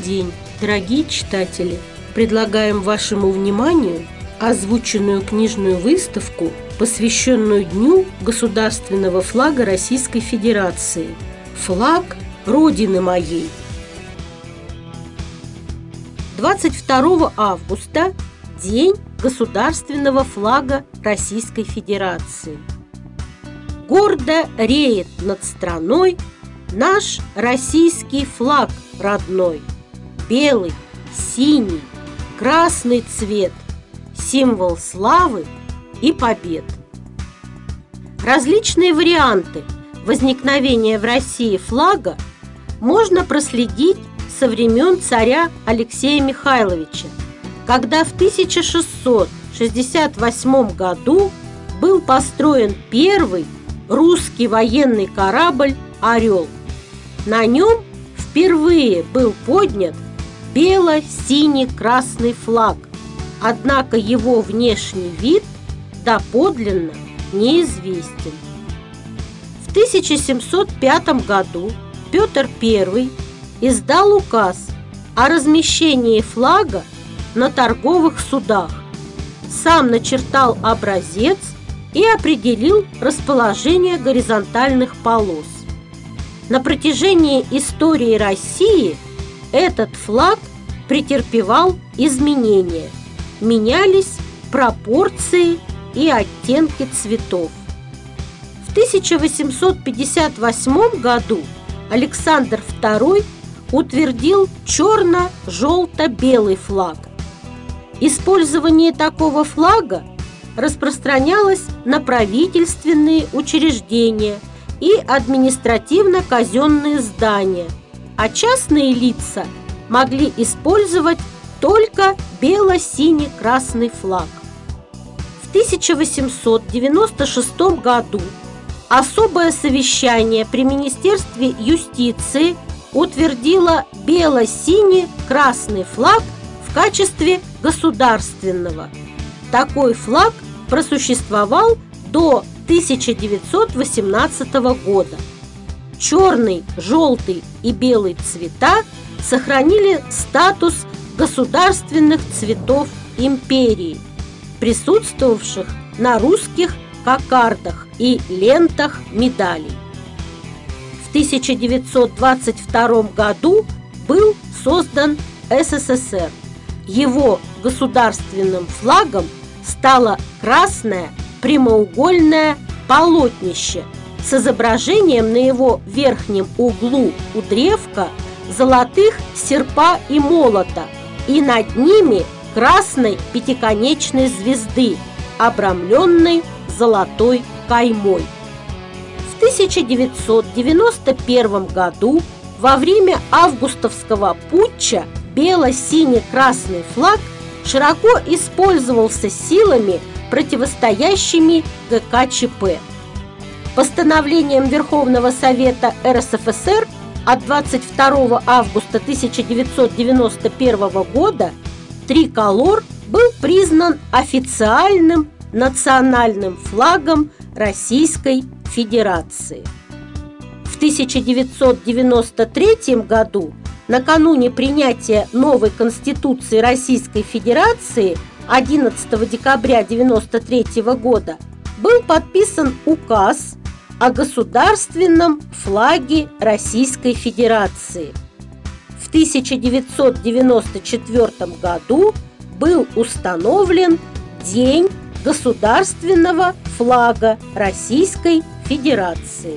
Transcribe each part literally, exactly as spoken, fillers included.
день, дорогие читатели! Предлагаем вашему вниманию озвученную книжную выставку, посвященную Дню государственного флага Российской Федерации «Флаг Родины моей». двадцать второго августа – День государственного флага Российской Федерации. Гордо реет над страной наш российский флаг родной. Белый, синий, красный цвет – символ славы и побед. Различные варианты возникновения в России флага можно проследить со времен царя Алексея Михайловича, когда в тысяча шестьсот шестьдесят восьмом году был построен первый русский военный корабль «Орел». На нем впервые был поднят бело-синий-красный флаг, однако его внешний вид доподлинно неизвестен. В тысяча семьсот пятом году Петр Первый издал указ о размещении флага на торговых судах, сам начертал образец и определил расположение горизонтальных полос. На протяжении истории России этот флаг претерпевал изменения, менялись пропорции и оттенки цветов. В тысяча восемьсот пятьдесят восьмом году Александр Второй утвердил черно-желто-белый флаг. Использование такого флага распространялось на правительственные учреждения и административно-казенные здания, а частные лица могли использовать только бело-синий-красный флаг. В тысяча восемьсот девяносто шестом году особое совещание при Министерстве юстиции утвердило бело-синий-красный флаг в качестве государственного. Такой флаг просуществовал до тысяча девятьсот восемнадцатого года. Черный, желтый и белый цвета сохранили статус государственных цветов империи, присутствовавших на русских кокардах и лентах медалей. В тысяча девятьсот двадцать втором году был создан СССР. Его государственным флагом стало красное прямоугольное полотнище с изображением на его верхнем углу у древка золотых серпа и молота и над ними красной пятиконечной звезды, обрамленной золотой каймой. В тысяча девятьсот девяносто первом году во время августовского путча бело-синий-красный флаг широко использовался силами, противостоящими ГКЧП. Постановлением Верховного Совета РСФСР от двадцать второго августа тысяча девятьсот девяносто первого года триколор был признан официальным национальным флагом Российской Федерации. В тысяча девятьсот девяносто третьем году, накануне принятия новой Конституции Российской Федерации одиннадцатого декабря девяносто третьего года, был подписан указ о государственном флаге Российской Федерации. В тысяча девятьсот девяносто четвёртом году был установлен День государственного флага Российской Федерации.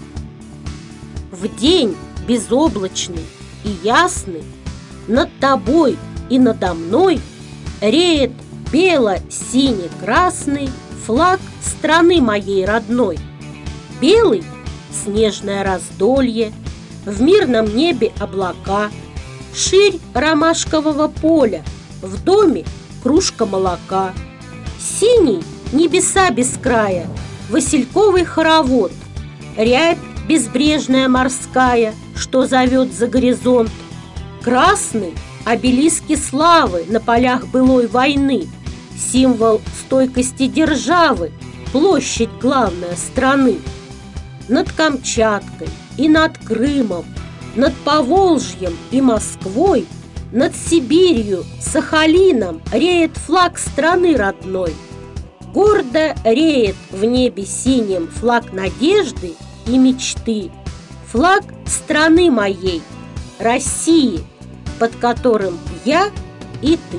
В день безоблачный и ясный над тобой и надо мной реет бело-синий-красный флаг страны моей родной. Белый – снежное раздолье, в мирном небе облака, ширь ромашкового поля, в доме кружка молока. Синий – небеса без края, васильковый хоровод, рябь безбрежная морская, что зовет за горизонт. Красный – обелиски славы на полях былой войны, символ стойкости державы, площадь главная страны. Над Камчаткой и над Крымом над Поволжьем и Москвой, над Сибирью, Сахалином реет флаг страны родной. Гордо реет в небе синем флаг надежды и мечты, флаг страны моей, России, под которым я и ты.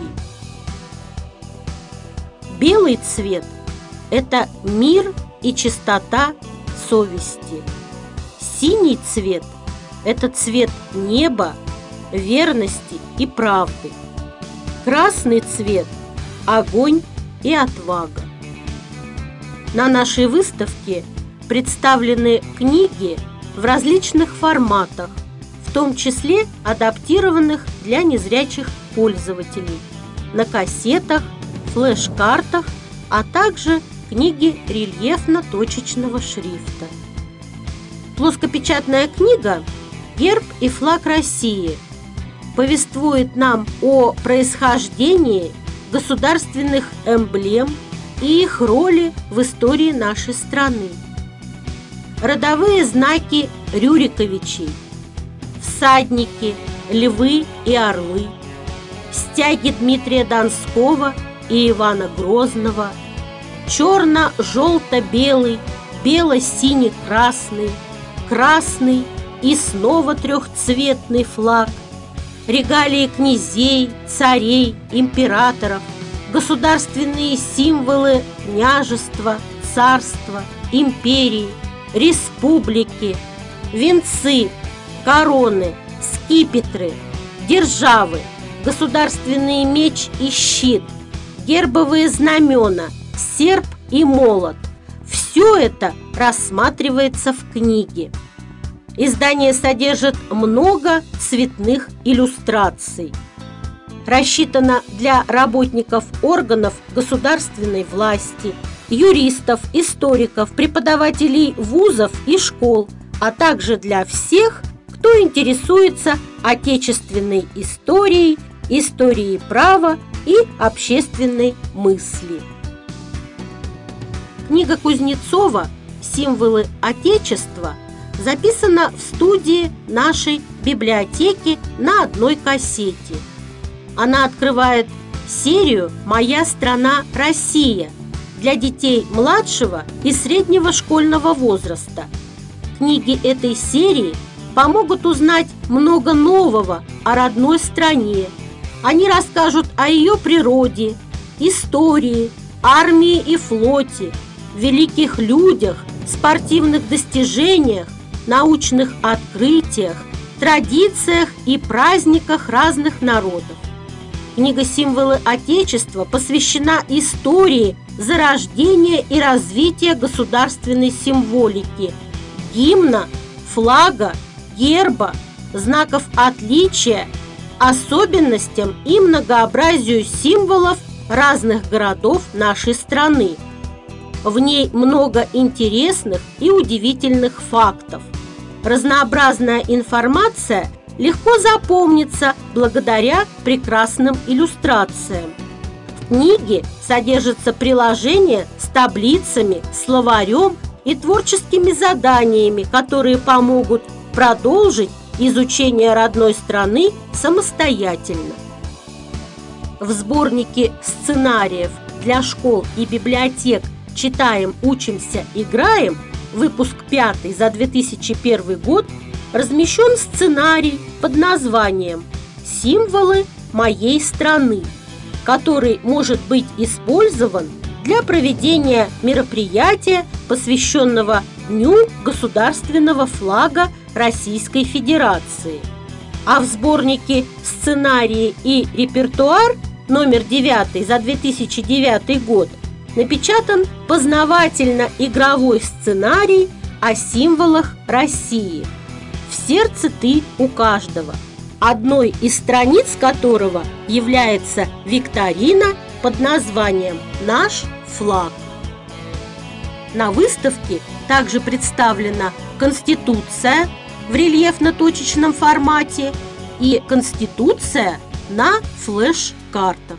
Белый цвет – это мир и чистота совести. Синий цвет – это цвет неба, верности и правды. Красный цвет – огонь и отвага. На нашей выставке представлены книги в различных форматах, в том числе адаптированных для незрячих пользователей, на кассетах, флеш-картах, а также книги рельефно-точечного шрифта. Плоскопечатная книга «Герб и флаг России» повествует нам о происхождении государственных эмблем и их роли в истории нашей страны. Родовые знаки Рюриковичей, всадники, львы и орлы, стяги Дмитрия Донского и Ивана Грозного, черно-желто-белый, бело-синий-красный, красный и снова трехцветный флаг, регалии князей, царей, императоров, государственные символы княжества, царства, империи, республики, венцы, короны, скипетры, державы, государственный меч и щит, гербовые знамена, серп и молот. Все это рассматривается в книге. Издание содержит много цветных иллюстраций. Рассчитано для работников органов государственной власти, юристов, историков, преподавателей вузов и школ, а также для всех, кто интересуется отечественной историей, историей права и общественной мысли. Книга Кузнецова «Символы Отечества» записана в студии нашей библиотеки на одной кассете. Она открывает серию «Моя страна Россия» для детей младшего и среднего школьного возраста. Книги этой серии помогут узнать много нового о родной стране. Они расскажут о ее природе, истории, армии и флоте, великих людях, спортивных достижениях, научных открытиях, традициях и праздниках разных народов. Книга «Символы Отечества» посвящена истории зарождения и развития государственной символики, гимна, флага, герба, знаков отличия, особенностям и многообразию символов разных городов нашей страны. В ней много интересных и удивительных фактов. Разнообразная информация легко запомнится благодаря прекрасным иллюстрациям. В книге содержится приложение с таблицами, словарем и творческими заданиями, которые помогут продолжить изучение родной страны самостоятельно. В сборнике сценариев для школ и библиотек «Читаем, учимся, играем», выпуск пятый за две тысячи первый год, размещен сценарий под названием «Символы моей страны», который может быть использован для проведения мероприятия, посвященного Дню государственного флага Российской Федерации. А в сборнике «Сценарии и репертуар» номер девятый за две тысячи девятый год напечатан познавательно-игровой сценарий о символах России «В сердце ты у каждого», одной из страниц которого является викторина под названием «Наш флаг». На выставке также представлена Конституция в рельефно-точечном формате и Конституция на флеш-картах.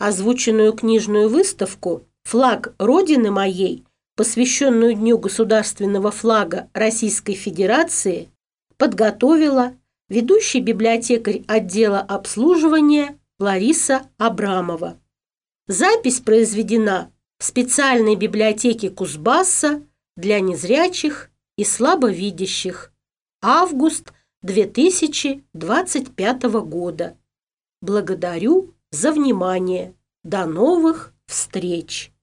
Озвученную книжную выставку «Флаг Родины моей», посвященную Дню государственного флага Российской Федерации, подготовила ведущий библиотекарь отдела обслуживания Лариса Абрамова. Запись произведена в специальной библиотеке Кузбасса для незрячих и слабовидящих. Август две тысячи двадцать пятого года. Благодарю за внимание. До новых встреч!